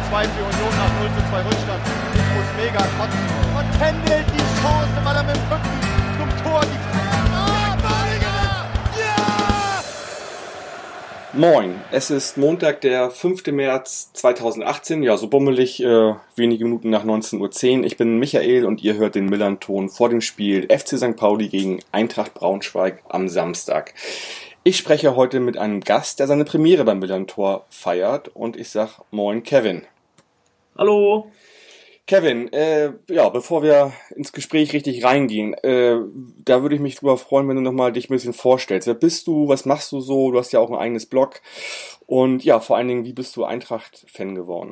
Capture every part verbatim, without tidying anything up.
zwei für Union nach null zu zwei Rückstand. Ich muss mega kotzen. Und Kendall die Chance, weil er mit dem Rücken zum Tor die Freiheit. Ah, Badiger! Ja! Moin, es ist Montag, der fünfte März zweitausendachtzehn, ja so bummelig, äh, wenige Minuten nach neunzehn Uhr zehn. Ich bin Michael und ihr hört den Millern-Ton vor dem Spiel F C Sankt Pauli gegen Eintracht Braunschweig am Samstag. Ich spreche heute mit einem Gast, der seine Premiere beim Millern-Tor feiert, und ich sag Moin Kevin. Hallo. Kevin, äh, ja, bevor wir ins Gespräch richtig reingehen, äh, da würde ich mich drüber freuen, wenn du nochmal dich ein bisschen vorstellst. Wer bist du? Was machst du so? Du hast ja auch ein eigenes Blog. Und ja, vor allen Dingen, wie bist du Eintracht-Fan geworden?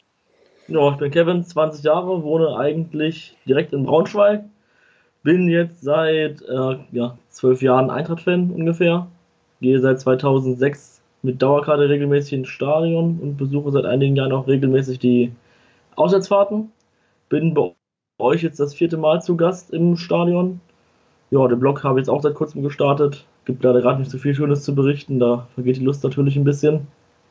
Ja, ich bin Kevin, zwanzig Jahre, wohne eigentlich direkt in Braunschweig. Bin jetzt seit äh, ja, zwölf Jahren Eintracht-Fan ungefähr. Gehe seit zweitausendsechs mit Dauerkarte regelmäßig ins Stadion und besuche seit einigen Jahren auch regelmäßig die Auswärtsfahrten. Bin bei euch jetzt das vierte Mal zu Gast im Stadion. Ja, den Blog habe ich jetzt auch seit kurzem gestartet. Gibt leider gerade nicht so viel Schönes zu berichten, da vergeht die Lust natürlich ein bisschen.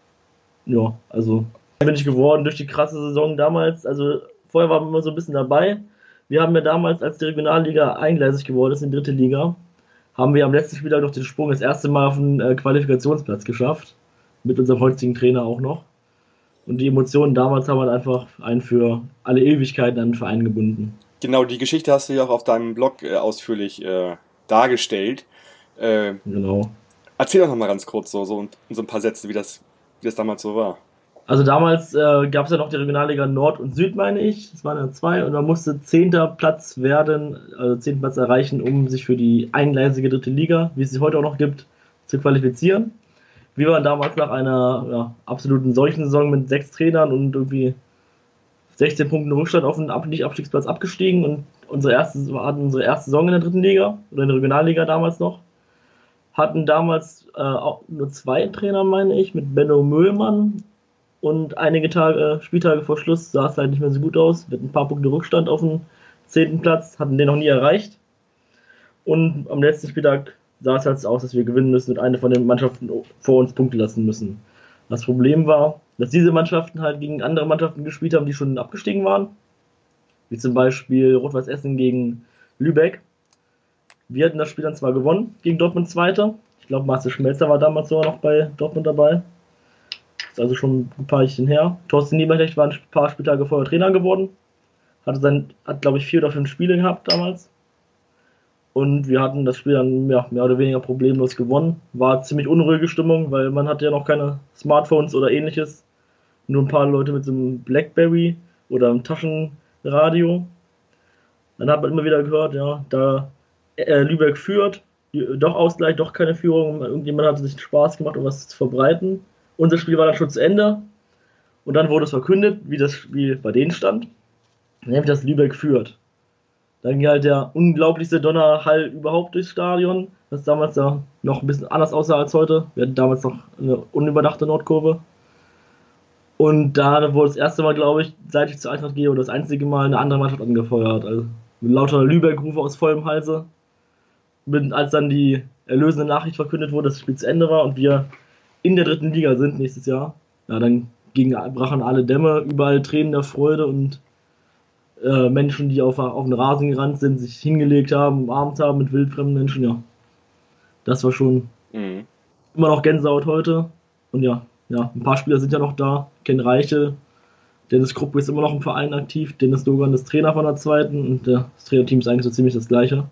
Ja, also bin ich geworden durch die krasse Saison damals. Also vorher waren wir immer so ein bisschen dabei. Wir haben ja damals, als die Regionalliga eingleisig geworden ist in die dritte Liga, haben wir am letzten Spieltag noch den Sprung das erste Mal auf den äh, Qualifikationsplatz geschafft. Mit unserem heutigen Trainer auch noch. Und die Emotionen damals haben halt einfach einen für alle Ewigkeiten an den Verein gebunden. Genau, die Geschichte hast du ja auch auf deinem Blog äh, ausführlich äh, dargestellt. Äh, genau. Erzähl doch nochmal ganz kurz so, so, in so ein paar Sätze, wie das, wie das damals so war. Also damals äh, gab es ja noch die Regionalliga Nord und Süd, meine ich. Das waren ja zwei. Und man musste zehnter Platz werden, also zehnten Platz erreichen, um sich für die eingleisige dritte Liga, wie es sie heute auch noch gibt, zu qualifizieren. Wir waren damals nach einer ja, absoluten Seuchensaison mit sechs Trainern und irgendwie sechzehn Punkten Rückstand auf den Ab- Nicht-Abstiegsplatz abgestiegen und unsere erste, hatten unsere erste Saison in der dritten Liga oder in der Regionalliga damals noch. Hatten damals äh, auch nur zwei Trainer, meine ich, mit Benno Möhlmann. Und einige Tage, Spieltage vor Schluss sah es halt nicht mehr so gut aus. Wir hatten ein paar Punkte Rückstand auf dem zehnten Platz, hatten den noch nie erreicht. Und am letzten Spieltag sah es halt so aus, dass wir gewinnen müssen und eine von den Mannschaften vor uns Punkte lassen müssen. Das Problem war, dass diese Mannschaften halt gegen andere Mannschaften gespielt haben, die schon abgestiegen waren. Wie zum Beispiel Rot-Weiß Essen gegen Lübeck. Wir hatten das Spiel dann zwar gewonnen gegen Dortmund Zweiter. Ich glaube, Marcel Schmelzer war damals sogar noch bei Dortmund dabei. Ist also schon ein paar Jährchen her. Thorsten Nieberknecht war ein paar Spieltage vorher Trainer geworden. Hatte sein, hat glaube ich vier oder fünf Spiele gehabt damals. Und wir hatten das Spiel dann ja, mehr oder weniger problemlos gewonnen. War ziemlich unruhige Stimmung, weil man hatte ja noch keine Smartphones oder ähnliches. Nur ein paar Leute mit so einem Blackberry oder einem Taschenradio. Dann hat man immer wieder gehört, ja, da äh, Lübeck führt, doch Ausgleich, doch keine Führung. Irgendjemand hatte sich Spaß gemacht, um was zu verbreiten. Unser Spiel war dann schon zu Ende und dann wurde es verkündet, wie das Spiel bei denen stand, nämlich dass Lübeck führt. Dann ging halt der unglaublichste Donnerhall überhaupt durchs Stadion, das damals ja noch ein bisschen anders aussah als heute. Wir hatten damals noch eine unüberdachte Nordkurve. Und da wurde das erste Mal, glaube ich, seit ich zur Eintracht gehe, oder das einzige Mal eine andere Mannschaft angefeuert. Also mit lauter Lübeck-Rufe aus vollem Halse. Mit, als dann die erlösende Nachricht verkündet wurde, dass das Spiel zu Ende war und wir in der dritten Liga sind nächstes Jahr, ja, dann gingen, brachen alle Dämme, überall Tränen der Freude und äh, Menschen, die auf, auf den Rasen gerannt sind, sich hingelegt haben, umarmt haben mit wildfremden Menschen, ja. Das war schon mhm. immer noch Gänsehaut heute. Und ja, ja, ein paar Spieler sind ja noch da. Ken Reichel, Dennis Krupp ist immer noch im Verein aktiv, Dennis Dogan ist Trainer von der zweiten und äh, das Trainerteam ist eigentlich so ziemlich das gleiche.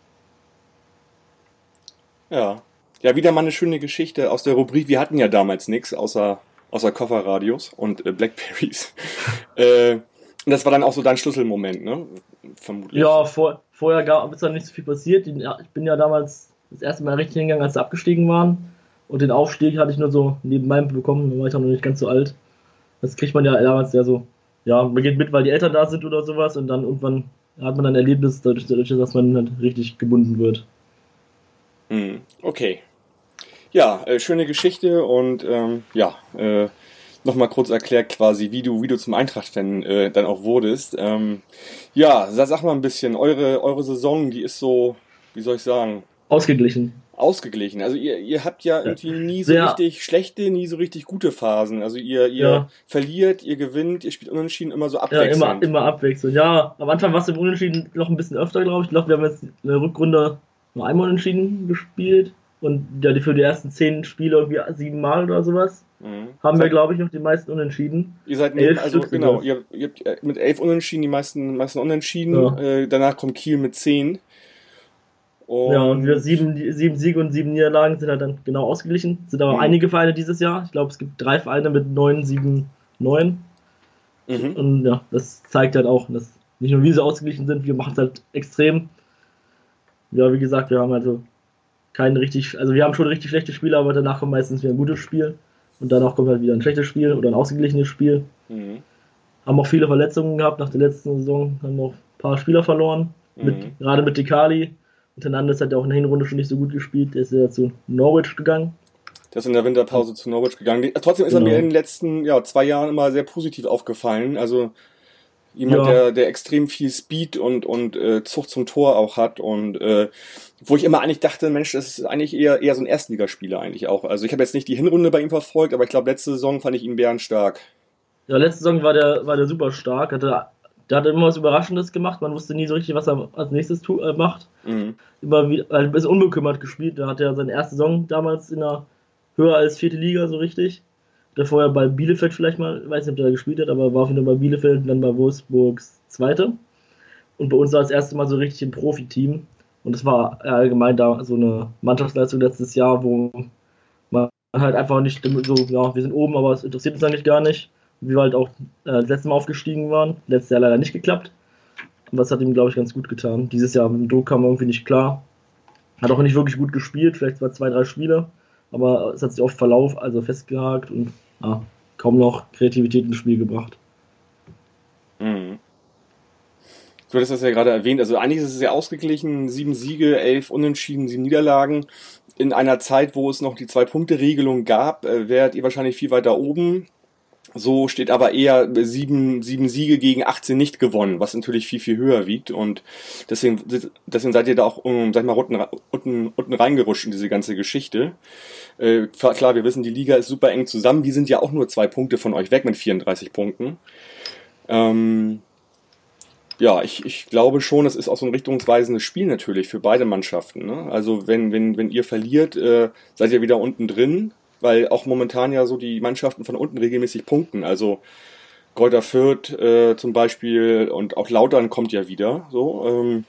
Ja. Ja, wieder mal eine schöne Geschichte aus der Rubrik. Wir hatten ja damals nichts außer, außer Kofferradios und äh, Blackberries. äh, und das war dann auch so dein Schlüsselmoment, ne? Vermutlich. Ja, vor, vorher gab es dann nicht so viel passiert. Ich bin ja damals das erste Mal richtig hingegangen, als sie abgestiegen waren. Und den Aufstieg hatte ich nur so nebenbei bekommen, da war ich auch noch nicht ganz so alt. Das kriegt man ja damals ja so, ja, man geht mit, weil die Eltern da sind oder sowas. Und dann irgendwann hat man ein Erlebnis, dadurch, dass man halt richtig gebunden wird. Okay. Ja, äh, schöne Geschichte und ähm, ja, äh, nochmal kurz erklärt quasi, wie du, wie du zum Eintracht-Fan äh, dann auch wurdest. Ähm, ja, sag, sag mal ein bisschen, eure, eure Saison, die ist so, wie soll ich sagen? Ausgeglichen. ausgeglichen. Also ihr, ihr habt ja irgendwie nie so Sehr. richtig schlechte, nie so richtig gute Phasen. Also ihr, ihr Ja. verliert, ihr gewinnt, ihr spielt unentschieden, immer so Ja, abwechselnd. immer, immer abwechselnd. Ja, am Anfang war es im Unentschieden noch ein bisschen öfter, glaube ich. Ich glaube, wir haben jetzt in der Rückrunde nur einmal Unentschieden gespielt. Und ja, die für die ersten zehn Spiele irgendwie sieben Mal oder sowas. Mhm. Haben wir, Seid- glaube ich, noch die meisten Unentschieden. Ihr seid neben, elf also Stück sind genau, das. ihr, ihr habt äh, mit elf Unentschieden die meisten, meisten Unentschieden. Ja. Äh, danach kommt Kiel mit zehn. Und, Ja, und wir sieben, sieben Siege und sieben Niederlagen sind halt dann genau ausgeglichen. Sind aber Mhm. einige Vereine dieses Jahr. Ich glaube, es gibt drei Vereine mit neun, sieben, neun. Mhm. Und ja, das zeigt halt auch, dass nicht nur wir so ausgeglichen sind, wir machen es halt extrem. Ja, wie gesagt, wir haben also kein richtig, also wir haben schon richtig schlechte Spiele, aber danach kommt meistens wieder ein gutes Spiel. Und danach kommt halt wieder ein schlechtes Spiel oder ein ausgeglichenes Spiel. Mhm. Haben auch viele Verletzungen gehabt nach der letzten Saison, haben auch ein paar Spieler verloren. Mit, Mhm. gerade mit Dekali. Und Hernandez hat ja auch in der Hinrunde schon nicht so gut gespielt. Der ist ja zu Norwich gegangen. Der ist in der Winterpause zu Norwich gegangen. Trotzdem ist Genau. er mir in den letzten ja, zwei Jahren immer sehr positiv aufgefallen. Also jemand, Ja. der, der extrem viel Speed und, und äh, Zucht zum Tor auch hat. Und äh, wo ich immer eigentlich dachte, Mensch, das ist eigentlich eher, eher so ein Erstligaspieler eigentlich auch. Also ich habe jetzt nicht die Hinrunde bei ihm verfolgt, aber ich glaube, letzte Saison fand ich ihn bärenstark. Ja, letzte Saison war der, war der super stark. Hatte, der hat immer was Überraschendes gemacht. Man wusste nie so richtig, was er als nächstes tu, äh, macht. Mhm. Immer wieder, also ein bisschen unbekümmert gespielt. Da hat er seine erste Saison damals in der höher als vierte Liga so richtig. Der vorher bei Bielefeld vielleicht mal, weiß nicht, ob der da gespielt hat, aber war auf jeden Fall bei Bielefeld und dann bei Wolfsburgs Zweite. Und bei uns war das erste Mal so richtig ein Profiteam. Und das war allgemein da so eine Mannschaftsleistung letztes Jahr, wo man halt einfach nicht so, ja, wir sind oben, aber es interessiert uns eigentlich gar nicht. Wie wir halt auch äh, das letzte Mal aufgestiegen waren. Letztes Jahr leider nicht geklappt. Aber das hat ihm, glaube ich, ganz gut getan. Dieses Jahr mit dem Druck kam er irgendwie nicht klar. Hat auch nicht wirklich gut gespielt, vielleicht zwar zwei, drei Spiele. Aber es hat sich oft Verlauf, also festgehakt und ja, kaum noch Kreativität ins Spiel gebracht. Mhm. Du hattest das ja gerade erwähnt, also eigentlich ist es sehr ausgeglichen, sieben Siege, elf Unentschieden, sieben Niederlagen. In einer Zeit, wo es noch die Zwei-Punkte-Regelung gab, äh, wärt ihr wahrscheinlich viel weiter oben. So steht aber eher sieben, sieben Siege gegen achtzehn nicht gewonnen, was natürlich viel, viel höher wiegt. Und deswegen, deswegen seid ihr da auch, um, sag ich mal, unten, unten, unten reingerutscht in diese ganze Geschichte. Äh, klar, wir wissen, die Liga ist super eng zusammen. Die sind ja auch nur zwei Punkte von euch weg mit vierunddreißig Punkten. Ähm, ja, ich, ich glaube schon, das ist auch so ein richtungsweisendes Spiel natürlich für beide Mannschaften. Ne? Also wenn, wenn, wenn ihr verliert, äh, seid ihr wieder unten drin. Weil auch momentan ja so die Mannschaften von unten regelmäßig punkten. Also Greuther Fürth äh, zum Beispiel und auch Lautern kommt ja wieder. So, ähm,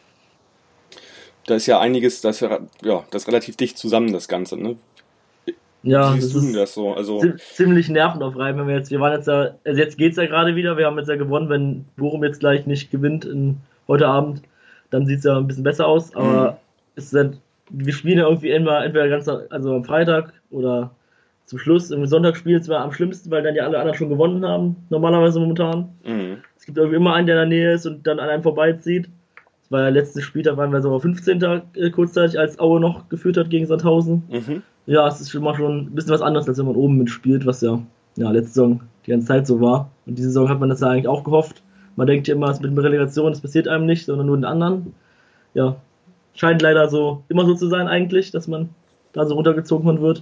da ist ja einiges, das ja, ja, das ist relativ dicht zusammen, das Ganze. Ne? Ja, Wie das siehst du denn ist das so? Also, zi- ziemlich nervenaufreibend, wenn wir jetzt, wir waren jetzt ja, also jetzt geht's ja gerade wieder, wir haben jetzt ja gewonnen, wenn Bochum jetzt gleich nicht gewinnt in, heute Abend, dann sieht's ja ein bisschen besser aus, aber Mhm. es ist halt, wir spielen ja irgendwie immer, entweder ganz, also am Freitag oder zum Schluss, im Sonntag spielen es war am schlimmsten, weil dann ja alle anderen schon gewonnen haben, normalerweise momentan. mhm. Es gibt irgendwie immer einen, der in der Nähe ist und dann an einem vorbeizieht. Das war ja letztes Spieltag, waren wir so fünfzehnter äh, kurzzeitig, als Aue noch geführt hat gegen Sandhausen. Mhm. Ja, es ist schon mal schon ein bisschen was anderes, als wenn man oben mitspielt, was ja, ja letzte Saison die ganze Zeit so war. Und diese Saison hat man das ja eigentlich auch gehofft. Man denkt ja immer, es mit der Relegation, das passiert einem nicht, sondern nur den anderen. Ja, scheint leider so immer so zu sein eigentlich, dass man da so runtergezogen wird.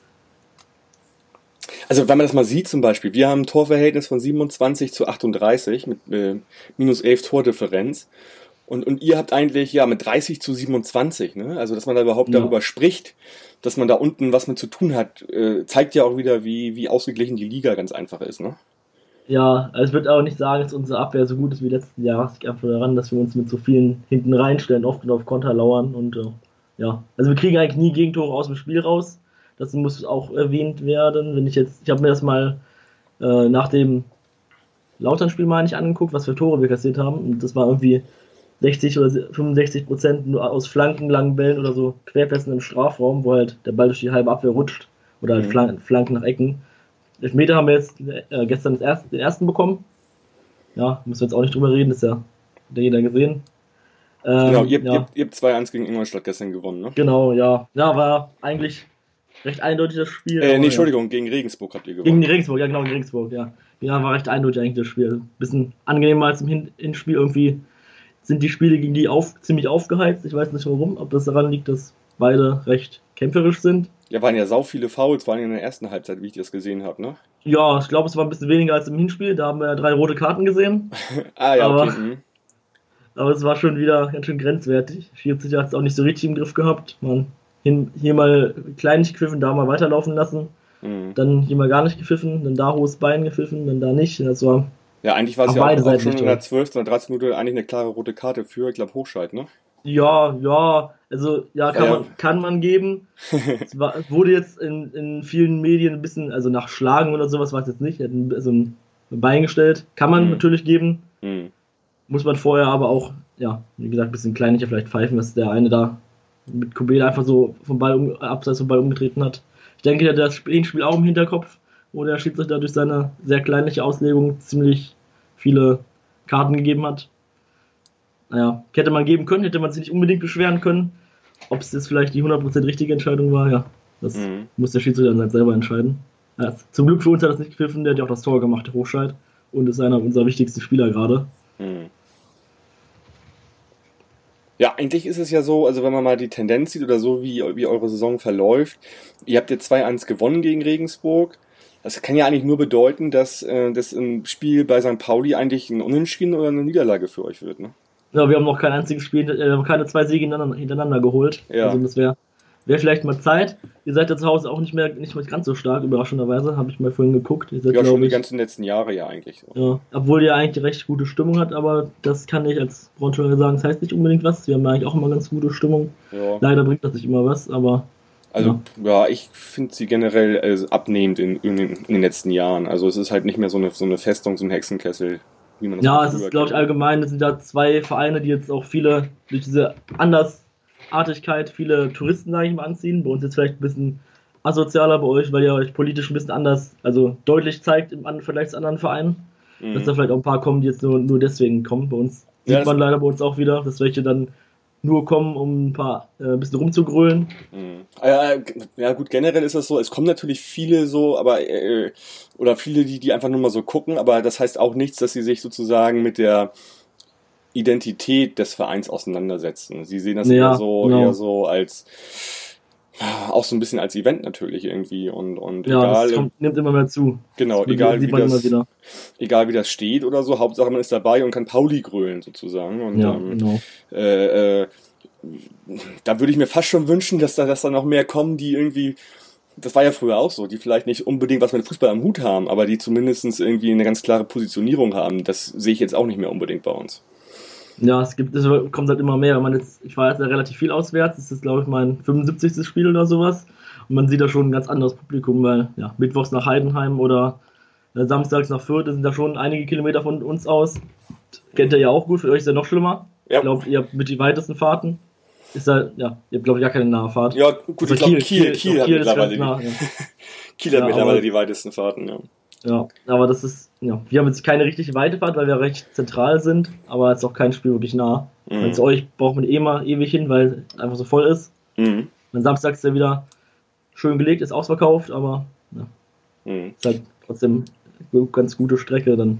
Also wenn man das mal sieht zum Beispiel, wir haben ein Torverhältnis von siebenundzwanzig zu achtunddreißig mit äh, minus elf Tordifferenz. Und, und ihr habt eigentlich ja mit dreißig zu siebenundzwanzig, ne? Also dass man da überhaupt Ja. darüber spricht, dass man da unten was mit zu tun hat, äh, zeigt ja auch wieder, wie, wie ausgeglichen die Liga ganz einfach ist, ne? Ja, also ich würde auch nicht sagen, dass unsere Abwehr so gut ist wie letzten Jahr. Es liegt einfach daran, dass wir uns mit so vielen hinten reinstellen, oft auf Konter lauern und äh, ja, also wir kriegen eigentlich nie Gegentore aus dem Spiel raus. Das muss auch erwähnt werden. Wenn ich jetzt, ich habe mir das mal äh, nach dem Lautern-Spiel mal nicht angeguckt, was für Tore wir kassiert haben. Und das war irgendwie sechzig oder fünfundsechzig Prozent nur aus Flanken, langen Bällen oder so Querpässen im Strafraum, wo halt der Ball durch die halbe Abwehr rutscht oder halt Mhm. Flanken, Flanken nach Ecken. Elfmeter haben wir jetzt äh, gestern das erste, den ersten bekommen. Ja, müssen wir jetzt auch nicht drüber reden, das ist ja, hat ja jeder gesehen. Ähm, Genau, ihr, ja, ihr, ihr habt zwei eins gegen Ingolstadt gestern gewonnen, ne? genau, ja. Ja, war eigentlich recht eindeutig das Spiel. Äh, aber nee, ja. Entschuldigung, gegen Regensburg habt ihr Gegen gewonnen. die Regensburg, ja genau, gegen Regensburg, ja. Ja, war recht eindeutig eigentlich das Spiel. Bisschen angenehmer als im Hin Hinspiel. Irgendwie sind die Spiele gegen die auf, ziemlich aufgeheizt. Ich weiß nicht warum, ob das daran liegt, dass beide recht kämpferisch sind. Ja, waren ja sau viele Fouls, vor allem in der ersten Halbzeit, wie ich das gesehen habe, ne? Ja, ich glaube, es war ein bisschen weniger als im Hinspiel. Da haben wir ja drei rote Karten gesehen. ah ja, aber, okay. Mhm. aber es war schon wieder ganz schön grenzwertig. Schiedsrichter hat es auch nicht so richtig im Griff gehabt. Man hin, hier mal kleinlich gepfiffen, da mal weiterlaufen lassen. Mhm. Dann hier mal gar nicht gepfiffen, dann da hohes Bein gepfiffen, dann da nicht. Das war ja, eigentlich war es ja auch, auch schon in der zwölften oder dreizehnten Minute eigentlich eine klare rote Karte für, ich glaube, Hochscheid, ne? Ja, ja, also ja, kann, ja. Man, kann man geben. es, war, es wurde jetzt in, in vielen Medien ein bisschen, also nach Schlagen oder sowas war es jetzt nicht, er hat ein, also ein Bein gestellt. Kann man mhm. natürlich geben. Mhm. Muss man vorher aber auch, ja, wie gesagt, ein bisschen kleinlicher vielleicht pfeifen, dass der eine da mit Kubela einfach so vom Ball um, abseits vom Ball umgetreten hat. Ich denke, der hat das Spiel auch im Hinterkopf, wo der Schiedsrichter durch seine sehr kleinliche Auslegung ziemlich viele Karten gegeben hat. Naja, hätte man geben können, hätte man sich nicht unbedingt beschweren können. Ob es jetzt vielleicht die hundert Prozent richtige Entscheidung war, ja, das mhm. muss der Schiedsrichter dann selber entscheiden. Ja, zum Glück für uns hat er das nicht gepfiffen, der hat ja auch das Tor gemacht, der Hochscheid, und ist einer unserer wichtigsten Spieler gerade. Mhm. Ja, eigentlich ist es ja so, also wenn man mal die Tendenz sieht oder so, wie, wie eure Saison verläuft, ihr habt jetzt zwei eins gewonnen gegen Regensburg. Das kann ja eigentlich nur bedeuten, dass äh, das im Spiel bei Sankt Pauli eigentlich ein Unentschieden oder eine Niederlage für euch wird, ne? Ja, wir haben noch kein einziges Spiel, äh, keine zwei Siege hintereinander, hintereinander geholt. Ja. Also das wäre wär vielleicht mal Zeit. Ihr seid ja zu Hause auch nicht mehr, nicht mehr ganz so stark, überraschenderweise, habe ich mal vorhin geguckt. Ihr seid, ja, schon ich, die ganzen letzten Jahre ja eigentlich so. Ja, obwohl ihr eigentlich recht gute Stimmung hat, aber das kann ich als Braunschweiger sagen, das heißt nicht unbedingt was. Wir haben eigentlich auch immer ganz gute Stimmung. Ja. Leider bringt das nicht immer was, aber... Also, ja, ja ich finde sie generell äh, abnehmend in, in, in den letzten Jahren. Also es ist halt nicht mehr so eine, so eine Festung, so ein Hexenkessel. Wie man das ja, es ist, glaube ich, allgemein, es sind da zwei Vereine, die jetzt auch viele, durch diese Andersartigkeit, viele Touristen, sage ich mal, anziehen. Bei uns jetzt vielleicht ein bisschen asozialer, bei euch, weil ihr euch politisch ein bisschen anders, also deutlich zeigt im Vergleich zu anderen Vereinen. Mhm. Dass da vielleicht auch ein paar kommen, die jetzt nur, nur deswegen kommen. Bei uns sieht ja, man leider bei uns auch wieder, dass welche dann nur kommen, um ein paar äh, ein bisschen rumzugrölen. Mhm. Ja, ja gut, generell ist das so, es kommen natürlich viele so, aber äh, oder viele, die, die einfach nur mal so gucken, aber das heißt auch nichts, dass sie sich sozusagen mit der Identität des Vereins auseinandersetzen. Sie sehen das ja, eher so, genau. eher so als auch so ein bisschen als Event natürlich irgendwie und, und ja, egal. Das kommt, nimmt immer mehr zu. Genau, das egal wie das, egal wie das steht oder so, Hauptsache man ist dabei und kann Pauli grölen sozusagen. Und, ja, ähm, genau. Äh, äh, da würde ich mir fast schon wünschen, dass da, dass da noch mehr kommen, die irgendwie, das war ja früher auch so, die vielleicht nicht unbedingt was mit Fußball am Hut haben, aber die zumindest irgendwie eine ganz klare Positionierung haben. Das sehe ich jetzt auch nicht mehr unbedingt bei uns. Ja, es gibt, es kommt halt immer mehr. Man jetzt, ich war jetzt ja relativ viel auswärts, das ist glaube ich mein fünfundsiebzigstes Spiel oder sowas. Und man sieht da schon ein ganz anderes Publikum, weil ja, mittwochs nach Heidenheim oder äh, samstags nach Fürth, das sind da schon einige Kilometer von uns aus. Kennt ihr ja auch gut, für euch ist ja noch schlimmer. Ja. Ich glaube, ihr habt mit die weitesten Fahrten. Ist da, ja, ihr habt glaube ich gar keine nahe Fahrt. Ja, gut, also ich glaube Kiel, Kiel, Kiel, Kiel hat mittlerweile die, nah, ja. Kiel hat ja, mittlerweile aber, die weitesten Fahrten, ja. Ja, aber das ist, ja, wir haben jetzt keine richtige Weitefahrt, weil wir recht zentral sind, aber es ist auch kein Spiel wirklich nah. Mhm. Weil zu euch braucht man eh mal ewig hin, weil es einfach so voll ist. Mhm. Dann samstags ist ja wieder schön gelegt, ist ausverkauft, aber ja, mhm. ist halt trotzdem eine ganz gute Strecke dann.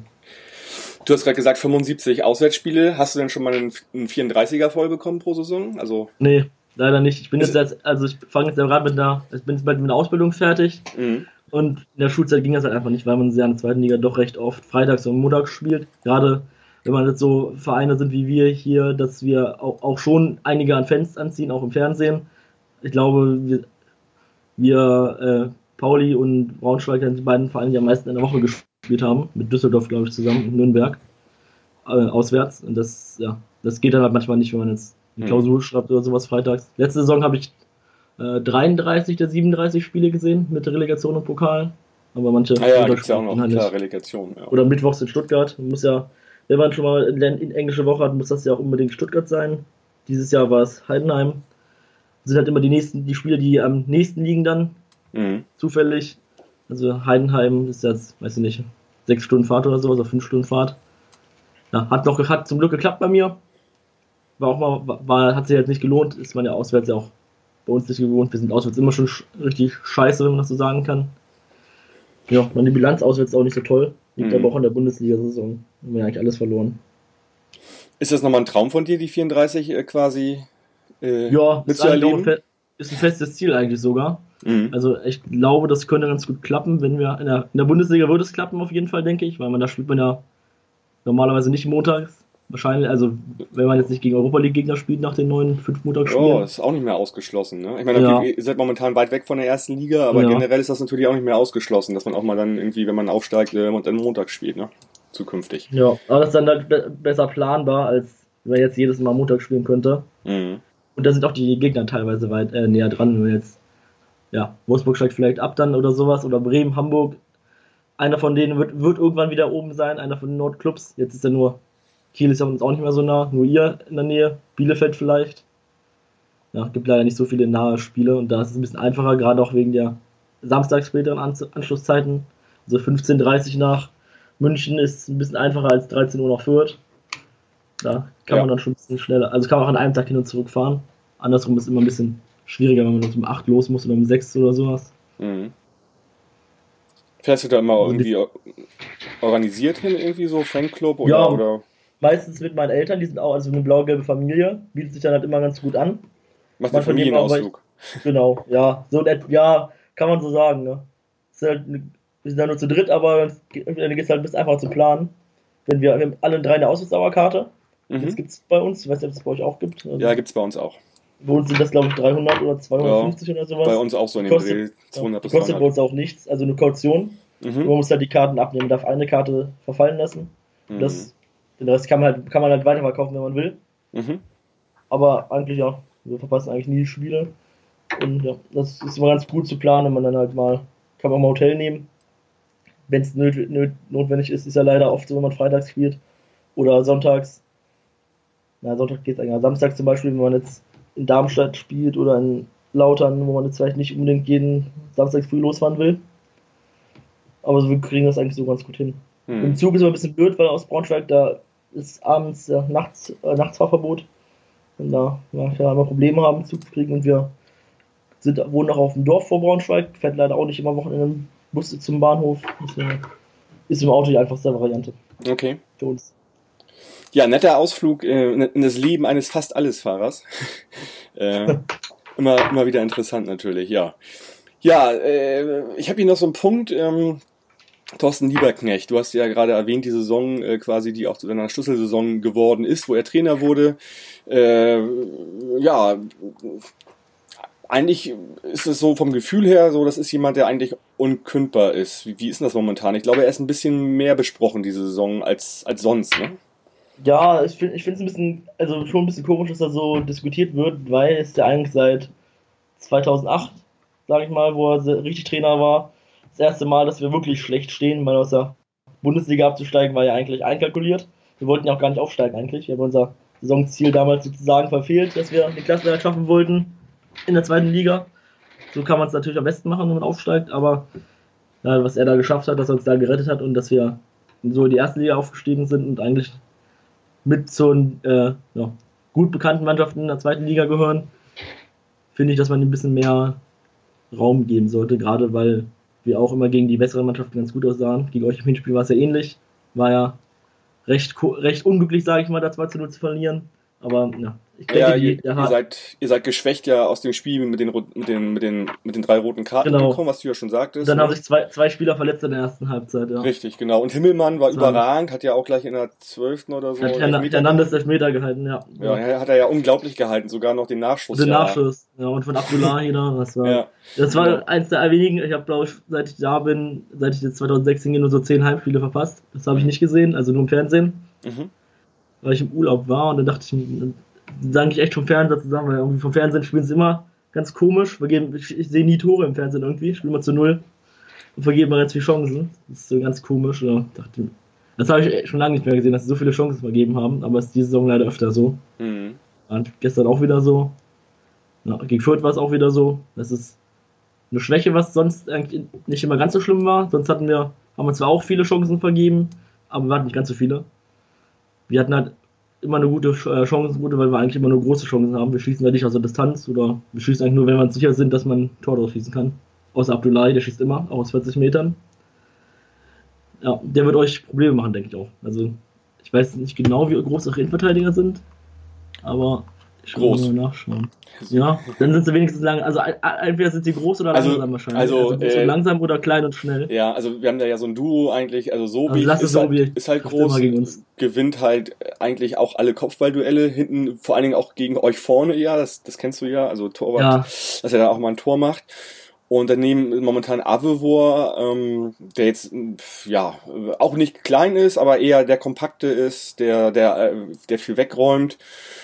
Du hast gerade gesagt, fünfundsiebzig Auswärtsspiele. Hast du denn schon mal einen, einen vierunddreißiger voll bekommen pro Saison? Also nee, leider nicht. Ich bin jetzt, jetzt also ich fange jetzt ja gerade mit der, ich bin jetzt mit der Ausbildung fertig. Mhm. Und in der Schulzeit ging das halt einfach nicht, weil man ja in der zweiten Liga doch recht oft freitags und montags spielt. Gerade wenn man jetzt so Vereine sind wie wir hier, dass wir auch, auch schon einige an Fans anziehen, auch im Fernsehen. Ich glaube, wir, wir äh, Pauli und Braunschweig sind die beiden Vereine, die am meisten in der Woche gespielt haben. Mit Düsseldorf, glaube ich, zusammen in Nürnberg. Äh, auswärts. Und das, ja, das geht dann halt manchmal nicht, wenn man jetzt eine Klausur mhm. schreibt oder sowas freitags. Letzte Saison habe ich dreiunddreißig der siebenunddreißig Spiele gesehen mit Relegation und Pokal. Aber manche. Ah ja, gibt es ja auch noch halt klar, Relegation. Ja. Oder mittwochs in Stuttgart. Muss ja, wenn man schon mal in englische Woche hat, muss das ja auch unbedingt Stuttgart sein. Dieses Jahr war es Heidenheim. Das sind halt immer die nächsten, die Spiele, die am nächsten liegen dann. Mhm. Zufällig. Also Heidenheim ist jetzt, weiß ich nicht, sechs Stunden Fahrt oder so, also fünf Stunden Fahrt. Ja, hat noch hat zum Glück geklappt bei mir. War auch mal, war, hat sich halt nicht gelohnt, ist man ja auswärts ja auch bei uns nicht gewohnt. Wir sind auswärts immer schon sch- richtig scheiße, wenn man das so sagen kann. Ja, und die Bilanz auswärts ist auch nicht so toll. Liegt mhm. aber auch in der Bundesliga-Saison. Haben wir ja eigentlich alles verloren. Ist das nochmal ein Traum von dir, die vierunddreißig äh, quasi äh, ja, mitzuerleben? Ist ist ein festes Ziel eigentlich sogar. Mhm. Also ich glaube, das könnte ganz gut klappen, wenn wir in der, in der Bundesliga würde es klappen auf jeden Fall, denke ich, weil man da spielt man ja normalerweise nicht montags. Wahrscheinlich, also wenn man jetzt nicht gegen Europa League Gegner spielt nach den neuen fünf Montagsspielen. Oh, ist auch nicht mehr ausgeschlossen, ne? Ich meine, Ja. ihr seid momentan weit weg von der ersten Liga, aber Ja. generell ist das natürlich auch nicht mehr ausgeschlossen, dass man auch mal dann irgendwie, wenn man aufsteigt, äh, und dann Montag spielt, ne? Zukünftig. Ja, aber das ist dann halt be- besser planbar, als wenn man jetzt jedes Mal Montag spielen könnte. Mhm. Und da sind auch die Gegner teilweise weit äh, näher dran, wenn man jetzt, ja, Wolfsburg steigt vielleicht ab dann oder sowas, oder Bremen, Hamburg. Einer von denen wird, wird irgendwann wieder oben sein, einer von den Nordclubs. Jetzt ist er nur, Kiel ist ja uns auch nicht mehr so nah, nur ihr in der Nähe, Bielefeld vielleicht. Ja, gibt leider nicht so viele nahe Spiele und da ist es ein bisschen einfacher, gerade auch wegen der samstags späteren An- Anschlusszeiten. Also fünfzehn Uhr dreißig nach München ist ein bisschen einfacher als dreizehn Uhr nach Fürth. Da kann Ja. man dann schon ein bisschen schneller, also kann man auch an einem Tag hin und zurück fahren. Andersrum ist es immer ein bisschen schwieriger, wenn man um acht los muss oder um sechs oder sowas. Mhm. Fährst du da immer Also irgendwie o- organisiert hin, irgendwie so Fanclub oder, Ja. oder Meistens mit meinen Eltern, die sind auch also eine blau-gelbe Familie, bietet sich dann halt immer ganz gut an. machst du Manchmal gehen wir auch Familienausflug? Genau, ja, so et- ja, kann man so sagen, ne. Ist halt, ne- wir sind ja nur zu dritt, aber dann geht es halt ein bisschen einfacher zu planen. Wenn wir, wir haben alle drei eine Auswärtsdauerkarte, das Mhm. gibt es bei uns, ich weiß nicht, ob es das bei euch auch gibt. Also Ja, gibt's bei uns auch. bei uns sind das, glaube ich, dreihundert oder zweihundertfünfzig oder sowas. Bei uns auch so in dem Kostet- Dreh Ja, zweihundert die bis kostet bei dreihundert. uns auch nichts, also eine Kaution. Man Mhm. muss halt die Karten abnehmen, darf eine Karte verfallen lassen. Mhm. Das, den Rest kann man halt, kann man halt weiterverkaufen, wenn man will. Mhm. Aber eigentlich ja, wir verpassen eigentlich nie die Spiele. Und ja, das ist immer ganz gut zu planen, wenn man dann halt mal, kann man mal Hotel nehmen. Wenn es nöt, nöt, notwendig ist, ist ja leider oft so, wenn man freitags spielt. Oder sonntags. Na, Sonntag geht es eigentlich. Samstag zum Beispiel, wenn man jetzt in Darmstadt spielt oder in Lautern, wo man jetzt vielleicht nicht unbedingt jeden Samstag früh losfahren will. Aber so, wir kriegen das eigentlich so ganz gut hin. Im Mhm. Zug ist immer ein bisschen blöd, weil aus Braunschweig da ist abends äh, nachts, äh, Nachtsfahrverbot. Und da ja, ja, immer Probleme haben, Zug zu kriegen. Und wir sind, wohnen noch auf dem Dorf vor Braunschweig, fährt leider auch nicht immer Wochenende im Bus zum Bahnhof. Deswegen ist im Auto die einfachste Variante Okay. für uns. Ja, netter Ausflug äh, in das Leben eines fast Allesfahrers. äh, immer, immer wieder interessant natürlich, ja. Ja, äh, ich habe hier noch so einen Punkt, ähm, Thorsten Lieberknecht, du hast ja gerade erwähnt, die Saison äh, quasi, die auch zu deiner Schlüsselsaison geworden ist, wo er Trainer wurde. Äh, ja, eigentlich ist es so vom Gefühl her so, das ist jemand, der eigentlich unkündbar ist. Wie, wie ist denn das momentan? Ich glaube, er ist ein bisschen mehr besprochen diese Saison als, als sonst, ne? Ja, ich finde ich finde es ein bisschen, also schon ein bisschen komisch, dass da so diskutiert wird, weil es ja eigentlich seit zweitausendacht, sage ich mal, wo er se- richtig Trainer war, das erste Mal, dass wir wirklich schlecht stehen, weil aus der Bundesliga abzusteigen war ja eigentlich einkalkuliert. Wir wollten ja auch gar nicht aufsteigen eigentlich. Wir haben unser Saisonziel damals sozusagen verfehlt, dass wir die Klassenerhalt schaffen wollten in der zweiten Liga. So kann man es natürlich am besten machen, wenn man aufsteigt, aber ja, was er da geschafft hat, dass er uns da gerettet hat und dass wir so in die erste Liga aufgestiegen sind und eigentlich mit zu äh, ja, gut bekannten Mannschaften in der zweiten Liga gehören, finde ich, dass man ihm ein bisschen mehr Raum geben sollte, gerade weil wir auch immer gegen die besseren Mannschaften ganz gut aussahen. Gegen euch im Hinspiel war es ja ähnlich. War ja recht, ko- recht unglücklich, sage ich mal, da zwei zu null zu verlieren. Aber ja, ich denke, Ja, die, ihr, der ihr, hat, seid, ihr seid geschwächt ja aus dem Spiel mit den, ro- mit den, mit den, mit den drei roten Karten Genau. gekommen, was du ja schon sagtest. dann ne? haben sich zwei, zwei Spieler verletzt in der ersten Halbzeit. Ja. Richtig, genau. Und Himmelmann war Das war- überragend, hat ja auch gleich in der zwölften oder so Hat Elfmeter Hernan- Hernandez Elfmeter gehalten, ja. Ja, er hat er ja unglaublich gehalten, sogar noch den Nachschuss. Den ja. Nachschuss. Ja, und von Abdullahi da, das war, Ja, das war genau. eins der wenigen, ich habe glaube ich, seit ich da bin, seit ich jetzt zweitausendsechzehn gehe, nur so zehn Heimspiele verpasst. Das habe ich nicht gesehen, also nur im Fernsehen, Mhm. weil ich im Urlaub war und dann dachte ich, dann danke ich echt vom Fernseher zusammen, weil irgendwie vom Fernsehen spielen sie immer ganz komisch. Vergeben, ich, ich sehe nie Tore im Fernsehen irgendwie, ich spiele immer zu null und vergeben mal ganz viele Chancen. Das ist so ganz komisch. Ja, dachte, das habe ich schon lange nicht mehr gesehen, dass sie so viele Chancen vergeben haben, aber es ist diese Saison leider öfter so. Mhm. Und gestern auch wieder so. Ja, gegen Fürth war es auch wieder so. Das ist eine Schwäche, was sonst eigentlich nicht immer ganz so schlimm war. Sonst hatten wir, haben wir zwar auch viele Chancen vergeben, aber wir hatten nicht ganz so viele. Wir hatten halt immer eine gute äh, Chancenquote, weil wir eigentlich immer nur große Chancen haben. Wir schießen halt nicht aus der Distanz oder wir schießen eigentlich nur, wenn wir uns sicher sind, dass man ein Tor draus schießen kann. Außer Abdullahi, der schießt immer, auch aus vierzig Metern. Ja, der wird euch Probleme machen, denke ich auch. Also, ich weiß nicht genau, wie groß eure Innenverteidiger sind, aber Ich muss groß. mal nachschauen. Ja, dann sind sie wenigstens lang. Also entweder sind sie groß oder Also- langsam wahrscheinlich. also, Also groß äh, und langsam oder klein und schnell. Ja, also wir haben da ja so ein Duo eigentlich, also Sobi Also Lasse ist, halt, Sobi ist halt trifft groß, immer gegen uns. gewinnt halt eigentlich auch alle Kopfballduelle hinten, vor allen Dingen auch gegen euch vorne, ja, das, das kennst du ja, also Torwart, Ja. dass er da auch mal ein Tor macht. Und daneben ist momentan Avevor, ähm, der jetzt pf, ja auch nicht klein ist, aber eher der kompakte ist, der der äh, der viel wegräumt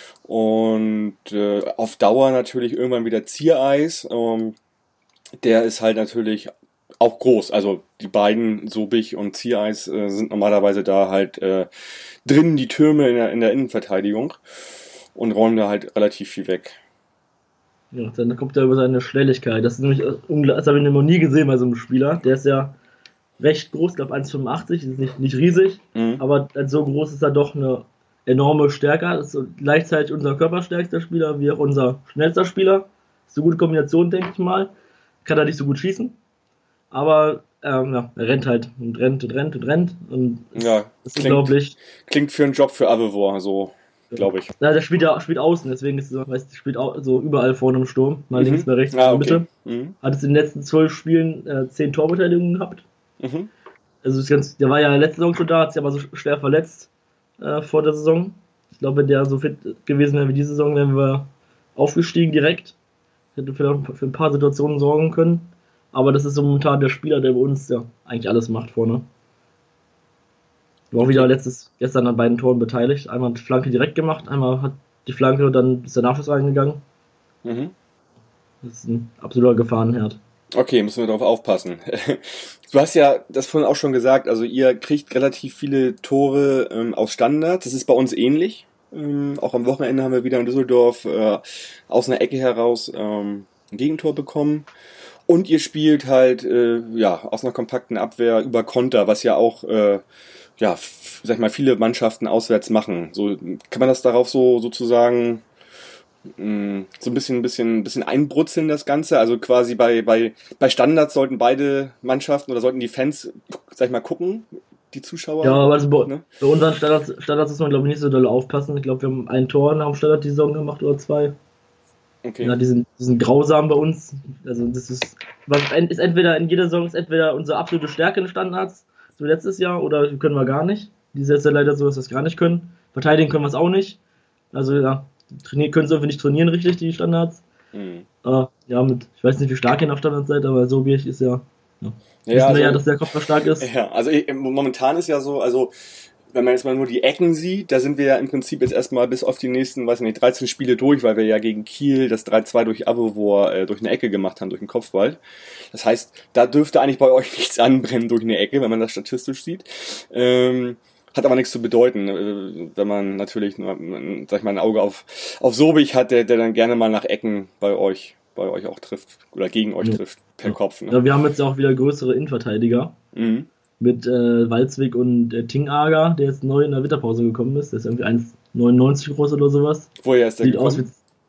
und äh, auf Dauer natürlich irgendwann wieder Ziereis. Ähm, der ist halt natürlich auch groß. Also die beiden, Sobich und Ziereis, äh, sind normalerweise da halt äh, drin, die Türme in der, in der Innenverteidigung und räumen da halt relativ viel weg. Ja, dann kommt er über seine Schnelligkeit. Das ist nämlich unglaublich. Das habe ich noch nie gesehen bei so einem Spieler. Der ist ja recht groß, ich glaube eins Komma fünfundachtzig, ist nicht, nicht riesig, Mhm. aber als so groß ist er doch eine enorme Stärke. Das ist so gleichzeitig unser körperstärkster Spieler, wie auch unser schnellster Spieler. Das ist eine gute Kombination, denke ich mal. Kann er nicht so gut schießen, aber ähm, ja, er rennt halt und rennt und rennt und rennt und Ja, das ist klingt, unglaublich. klingt für einen Job für Avevor, so glaube ich. Ja, der spielt ja spielt außen, deswegen ist es so, weißt, du, spielt au- so überall vorne im Sturm, mal Mhm. links, mal rechts, Ah, mal Mitte. okay. Mhm. Hat es in den letzten zwölf Spielen äh, zehn Torbeteiligungen gehabt. Mhm. Also ist ganz, der war ja letzte Saison schon da, hat sich aber so schwer verletzt äh, vor der Saison. Ich glaube, wenn der so fit gewesen wäre wie diese Saison, wären wir aufgestiegen direkt. Hätte vielleicht für ein paar Situationen sorgen können. Aber das ist so momentan der Spieler, der bei uns ja eigentlich alles macht vorne. War auch wieder letztes, gestern an beiden Toren beteiligt. Einmal hat die Flanke direkt gemacht, einmal hat die Flanke und dann ist der Nachschuss reingegangen. Mhm. Das ist ein absoluter Gefahrenherd. Okay, müssen wir darauf aufpassen. Du hast ja das vorhin auch schon gesagt, also ihr kriegt relativ viele Tore ähm, aus Standards. Das ist bei uns ähnlich. Ähm, auch am Wochenende haben wir wieder in Düsseldorf äh, aus einer Ecke heraus ähm, ein Gegentor bekommen. Und ihr spielt halt äh, ja aus einer kompakten Abwehr über Konter, was ja auch äh, ja, f- sag ich mal, viele Mannschaften auswärts machen. So kann man das darauf so sozusagen mh, so ein bisschen, ein bisschen, ein bisschen einbrutzeln, das Ganze. Also quasi bei, bei, bei Standards sollten beide Mannschaften oder sollten die Fans, sag ich mal, gucken, die Zuschauer. Ja, aber also bei, ne? bei unseren Standards, Standards muss man, glaube ich, nicht so doll aufpassen. Ich glaube, wir haben ein Tor nach dem Standard die Saison gemacht oder zwei. Okay. Ja, die sind, die sind grausam bei uns. Also das ist, was ist entweder in jeder Saison ist entweder unsere absolute Stärke in den Standards, so wie letztes Jahr, oder können wir gar nicht. Dieses Jahr ist ja leider so, dass wir es gar nicht können. Verteidigen können wir es auch nicht. Also ja, trainieren, können sie einfach nicht trainieren richtig, die Standards. Mhm. Äh, ja, mit, ich weiß nicht, wie stark ihr nach Standards seid, aber so wie ich ist ja, ja. Ja, wissen also, wir ja, dass der Kopf stark ist. ja, also ich, momentan ist ja so, also wenn man jetzt mal nur die Ecken sieht, da sind wir ja im Prinzip jetzt erstmal bis auf die nächsten, weiß nicht, dreizehn Spiele durch, weil wir ja gegen Kiel das drei zwei durch Avevor äh, durch eine Ecke gemacht haben, durch den Kopfball. Das heißt, da dürfte eigentlich bei euch nichts anbrennen durch eine Ecke, wenn man das statistisch sieht. Ähm, hat aber nichts zu bedeuten, äh, wenn man natürlich, nur, sag ich mal, ein Auge auf, auf Sobich hat, der, der dann gerne mal nach Ecken bei euch, bei euch auch trifft oder gegen euch Ja. trifft, per Ja. Kopf. Ne? Ja, wir haben jetzt auch wieder größere Innenverteidiger. Mhm. Mit äh, Walzwig und äh, Tingager, der jetzt neu in der Winterpause gekommen ist. Der ist irgendwie eins Komma neunundneunzig groß oder sowas. Woher ist der Sieht gekommen? aus wie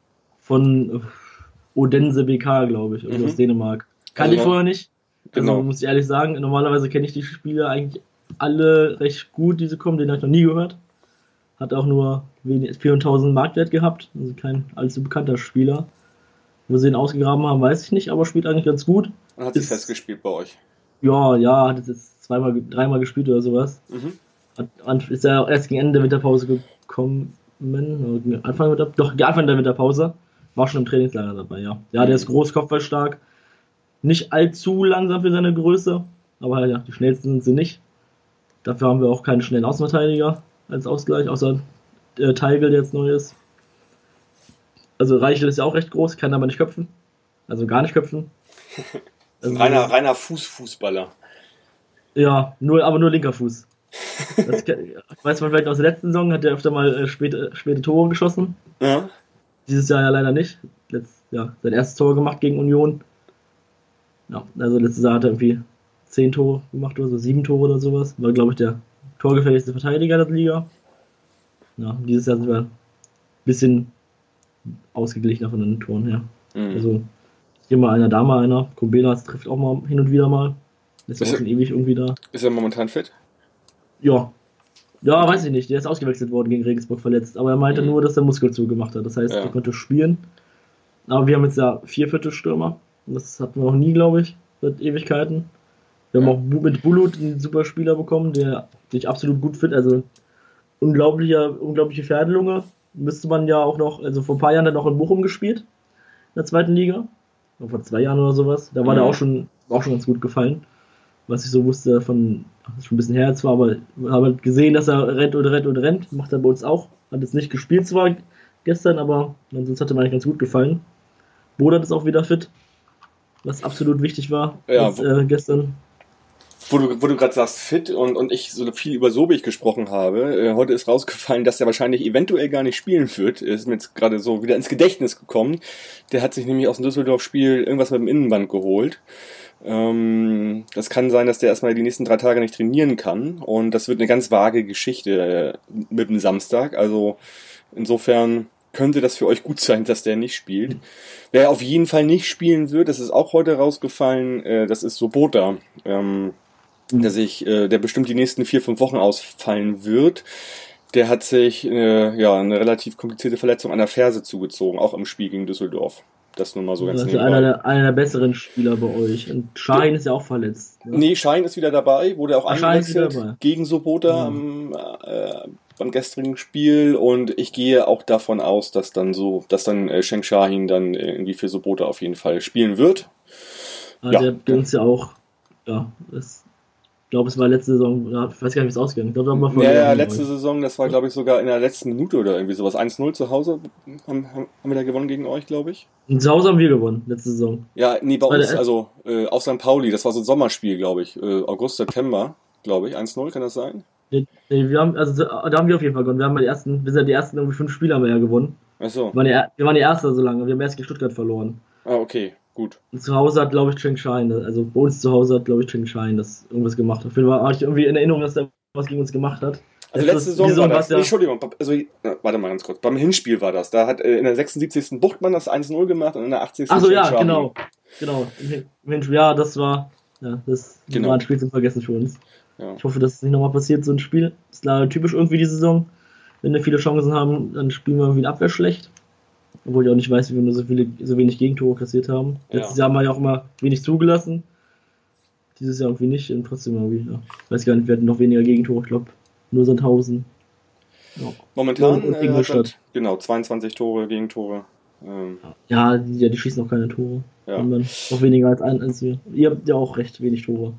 von äh, Odense B K, glaube ich, irgendwie Mhm. aus Dänemark. Kannte Also, ich vorher nicht. Also genau. muss ich ehrlich sagen, normalerweise kenne ich die Spieler eigentlich alle recht gut, die sie kommen. Den habe ich noch nie gehört. Hat auch nur wenig, vierhunderttausend Marktwert gehabt. Also kein allzu bekannter Spieler. Wo sie ihn ausgegraben haben, weiß ich nicht, aber spielt eigentlich ganz gut. Und hat sich Ist- festgespielt bei euch. Ja, ja, hat jetzt zweimal, dreimal gespielt oder sowas. Mhm. Hat, ist ja erst gegen Ende der Winterpause gekommen. Oder gegen Anfang der, doch, gegen Anfang der Winterpause. War schon im Trainingslager dabei, ja. Ja, der ist groß, kopfballstark. Nicht allzu langsam für seine Größe. Aber ja, die schnellsten sind sie nicht. Dafür haben wir auch keinen schnellen Außenverteidiger als Ausgleich, außer äh, Teigl, der jetzt neu ist. Also Reichel ist ja auch recht groß, kann aber nicht köpfen. Also gar nicht köpfen. Also, Reiner, reiner Fuß-Fußballer. Ja, nur, aber nur linker Fuß. Das ke- weiß man vielleicht aus der letzten Saison, hat er öfter mal äh, späte, späte Tore geschossen. Ja. Dieses Jahr ja leider nicht. Letzt, ja, sein erstes Tor gemacht gegen Union. Ja, also letztes Jahr hat er irgendwie zehn Tore gemacht oder so, sieben Tore oder sowas. War, glaube ich, der torgefährlichste Verteidiger der Liga. Ja, dieses Jahr sind wir ein bisschen ausgeglichener von den Toren her. Mhm. Also hier mal einer, da mal einer. Kumbelas trifft auch mal hin und wieder mal. Ist ja Ist auch er- schon ewig irgendwie da. Ist er momentan fit? Ja, Ja, weiß ich nicht. Der ist ausgewechselt worden gegen Regensburg verletzt. Aber er meinte mhm. nur, dass er Muskel zugemacht hat. Das heißt, ja. er konnte spielen. Aber wir haben jetzt ja vier Viertelstürmer. Das hatten wir noch nie, glaube ich, seit Ewigkeiten. Wir ja. haben auch mit Bulut einen super Spieler bekommen, der sich absolut gut findet. Also unglaublicher, unglaubliche Pferdelunge. Müsste man ja auch noch, also vor ein paar Jahren hat er noch in Bochum gespielt. In der zweiten Liga. Vor zwei Jahren oder sowas. Da war mhm. der auch schon, auch schon ganz gut gefallen. Was ich so wusste von, das ist schon ein bisschen her zwar, aber ich habe halt gesehen, dass er rennt und rennt und rennt. Macht er bei uns auch. Hat jetzt nicht gespielt zwar gestern, aber sonst hat er mir eigentlich ganz gut gefallen. Bodert ist auch wieder fit. Was absolut wichtig war ja, als, äh, gestern. Wo du, wo du gerade sagst, fit und, und ich so viel über Sobich gesprochen habe, äh, heute ist rausgefallen, dass er wahrscheinlich eventuell gar nicht spielen wird. Ist mir jetzt gerade so wieder ins Gedächtnis gekommen. Der hat sich nämlich aus dem Düsseldorf-Spiel irgendwas mit dem Innenband geholt. Ähm, das kann sein, dass der erstmal die nächsten drei Tage nicht trainieren kann. Und das wird eine ganz vage Geschichte äh, mit dem Samstag. Also insofern könnte das für euch gut sein, dass der nicht spielt. Mhm. Wer auf jeden Fall nicht spielen wird, das ist auch heute rausgefallen, äh, das ist Sobota. Ähm, der sich, äh, der bestimmt die nächsten vier, fünf Wochen ausfallen wird. Der hat sich äh, ja eine relativ komplizierte Verletzung an der Ferse zugezogen, auch im Spiel gegen Düsseldorf. Das nur mal so ganz nebenbei. Das ist einer der, einer der besseren Spieler bei euch. Und Schein ja. ist ja auch verletzt. Ja. Nee, Schein ist wieder dabei, wurde auch Ach, eingewechselt gegen Sobota ja. am, äh, beim gestrigen Spiel. Und ich gehe auch davon aus, dass dann so, dass dann äh, Schenk Şahin dann irgendwie für Sobota auf jeden Fall spielen wird. Ja, ja. Der hat uns ja auch, ja, das ich glaube, es war letzte Saison, ich weiß gar nicht, wie es ausgegangen ist. Ich glaube, da haben wir ja, ja, letzte Saison, das war, glaube ich, sogar in der letzten Minute oder irgendwie sowas. eins null zu Hause haben, haben wir da gewonnen gegen euch, glaube ich. Und zu Hause haben wir gewonnen, letzte Saison. Ja, nee, bei uns, also äh, auf Sankt Pauli, das war so ein Sommerspiel, glaube ich. Äh, August, September, glaube ich. eins null, kann das sein? Nee, nee, wir haben, also da haben wir auf jeden Fall gewonnen. Wir haben die ersten, wir sind die ersten irgendwie fünf Spiele haben wir ja gewonnen. Ach so. Wir waren die, wir waren die Erste so lange, wir haben erst gegen Stuttgart verloren. Ah, okay. Gut. Und zu Hause hat, glaube ich, Schenk Şahin, also bei uns zu Hause hat, glaube ich, Schenk Şahin das irgendwas gemacht. Auf jeden Fall habe ich irgendwie in Erinnerung, dass er was gegen uns gemacht hat. Also letzte Saison war das, nee, Entschuldigung, also, na, warte mal ganz kurz, beim Hinspiel war das, da hat äh, in der sechsundsiebzigsten Buchtmann das eins null gemacht und in der achtzigsten Achso, ja, Şahin. genau, genau, im Hinspiel, ja, das war, ja, das genau. war ein Spiel zum Vergessen für uns. Ja. Ich hoffe, dass es nicht nochmal passiert, so ein Spiel. Das ist leider typisch irgendwie die Saison. Wenn wir viele Chancen haben, dann spielen wir irgendwie in Abwehr schlecht. Obwohl ich auch nicht weiß, wie wir nur so, viele, so wenig Gegentore kassiert haben. Ja. Letztes Jahr haben wir ja auch immer wenig zugelassen. Dieses Jahr irgendwie nicht. Und trotzdem irgendwie, ja. Ich weiß gar nicht, wir hatten noch weniger Gegentore. Ich glaube, nur Sandhausen. Ja. Momentan und, und äh, hat, genau, zweiundzwanzig Tore, Gegentore. Ähm. Ja, die, ja, die schießen noch keine Tore. Ja. Und dann noch weniger als, ein, als wir. Ihr habt ja auch recht wenig Tore.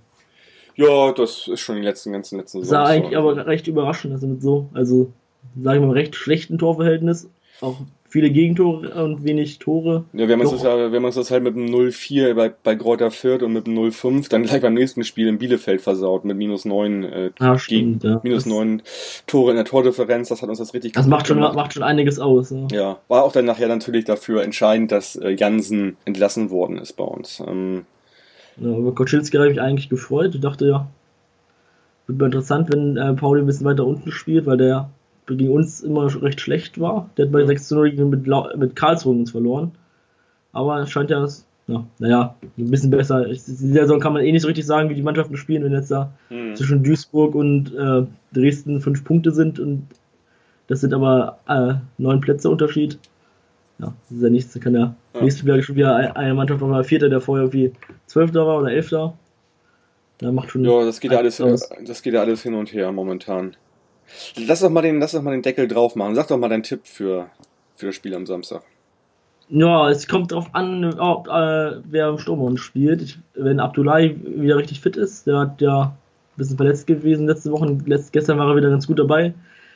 Ja, das ist schon die letzten ganzen letzten Saison. Das war eigentlich so. Aber recht überraschend, also mit so, also sagen wir mal, recht schlechten Torverhältnis. Auch viele Gegentore und wenig Tore. Ja, wir haben uns das, ja, wir haben uns das halt mit dem null vier bei, bei Greuther Fürth und mit dem null fünf dann gleich beim nächsten Spiel in Bielefeld versaut mit minus neun äh, ah, stimmt, ja. minus neun Tore in der Tordifferenz. Das hat uns das richtig Das macht schon, macht schon einiges aus. Ja. ja, war auch dann nachher natürlich dafür entscheidend, dass äh, Jansen entlassen worden ist bei uns. Ähm, ja, über Koczylski habe ich mich eigentlich gefreut. Ich dachte ja, wird mal interessant, wenn äh, Pauli ein bisschen weiter unten spielt, weil der gegen uns immer recht schlecht war. Der hat bei sechs zu null mit, mit Karlsruhe uns verloren. Aber es scheint ja, ja, naja, ein bisschen besser. Die Saison kann man eh nicht so richtig sagen, wie die Mannschaften spielen, wenn jetzt da mhm. zwischen Duisburg und äh, Dresden fünf Punkte sind und das sind aber äh, neun Plätze Unterschied. Ja, das ist ja nichts. Da kann ja, ja. nächstes Jahr schon wieder eine Mannschaft nochmal Vierter, der vorher irgendwie Zwölfter war oder Elfter. Da macht schon. Ja, das geht ja alles, das geht ja alles hin und her momentan. Lass doch mal den, lass doch mal den Deckel drauf machen. Sag doch mal deinen Tipp für, für das Spiel am Samstag. Ja, es kommt drauf an, ob, äh, wer im Sturm spielt. Ich, wenn Abdullahi wieder richtig fit ist, der hat ja ein bisschen verletzt gewesen letzte Woche. Letzt, gestern war er wieder ganz gut dabei.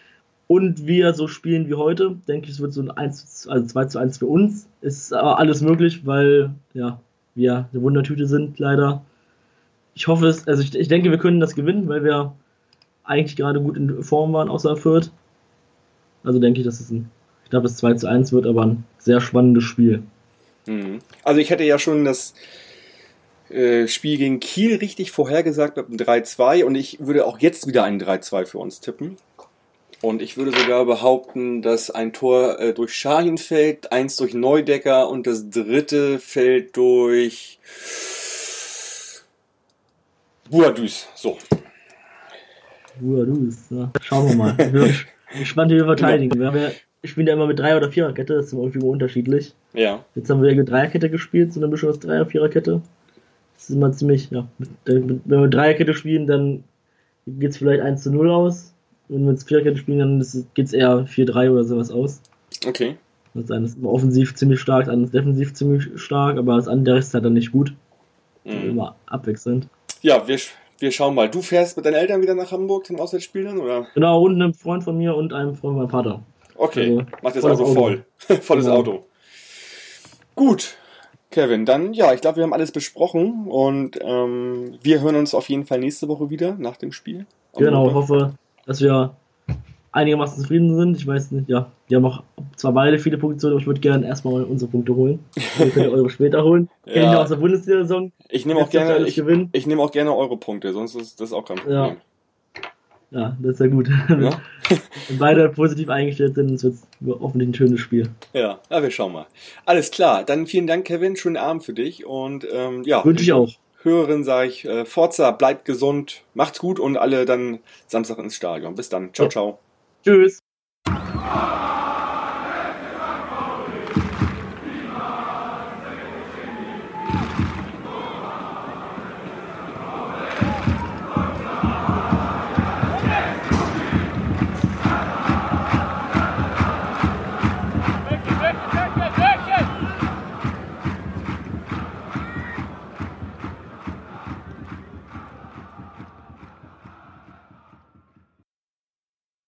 Und wir so spielen wie heute, denke ich, es wird so ein eins, also zwei zu eins für uns. Ist aber alles möglich, weil ja, wir eine Wundertüte sind, leider. Ich hoffe es, also ich, ich denke, wir können das gewinnen, weil wir eigentlich gerade gut in Form waren, außer Fürth. Also denke ich, dass es ein, ich glaube, es zwei zu eins wird, aber ein sehr spannendes Spiel. Also ich hätte ja schon das äh, Spiel gegen Kiel richtig vorhergesagt mit einem drei zwei und ich würde auch jetzt wieder einen drei zwei für uns tippen. Und ich würde sogar behaupten, dass ein Tor äh, durch Şahin fällt, eins durch Neudecker und das dritte fällt durch Buadus. So. Ja, du bist, ja. Schauen wir mal. Ich bin gespannt, wie wir verteidigen. Wir haben ja, ich spiele ja immer mit Dreier- oder Viererkette, das ist irgendwie immer unterschiedlich. Ja. Jetzt haben wir ja mit Dreierkette gespielt, so eine Mischung aus Dreier- Viererkette. Das ist immer ziemlich, ja. Wenn wir mit Dreierkette spielen, dann geht es vielleicht eins zu null aus. Wenn wir mit Viererkette spielen, dann geht es eher vier drei oder sowas aus. Okay. Das eine ist immer offensiv ziemlich stark, das andere ist defensiv ziemlich stark, aber das andere ist halt dann nicht gut. Mhm. Immer abwechselnd. Ja, wir, wir schauen mal. Du fährst mit deinen Eltern wieder nach Hamburg zum Auswärtsspiel dann, oder? Genau, und einem Freund von mir und einem Freund von meinem Vater. Okay, Also, macht das volles Auto Auto. voll. Volles Genau. Auto. Gut, Kevin, dann ja, ich glaube, wir haben alles besprochen und ähm, wir hören uns auf jeden Fall nächste Woche wieder nach dem Spiel. Am Genau, Montag. hoffe, dass wir einigermaßen zufrieden sind. Ich weiß nicht, ja, die haben auch zwar beide viele Punkte, aber ich würde gerne erstmal unsere Punkte holen. Ihr könnt eure später holen. Ja. Kenne ich noch aus der Bundesliga-Saison. Ich nehme auch Jetzt dürft ihr gerne, alles ich, gewinnen. ich nehme auch gerne eure Punkte, sonst ist das auch kein Problem. Ja, das ist ja gut. Ja, Wenn beide positiv eingestellt sind, wird es hoffentlich ein schönes Spiel. ja, ja, wir schauen mal. Alles klar, dann vielen Dank, Kevin, schönen Abend für dich und ähm, ja. Wünsche ich auch. Hörerinnen sage ich, äh, Forza, bleibt gesund, macht's gut und alle dann Samstag ins Stadion. Bis dann. Ciao, Ja. ciao. Tschüss.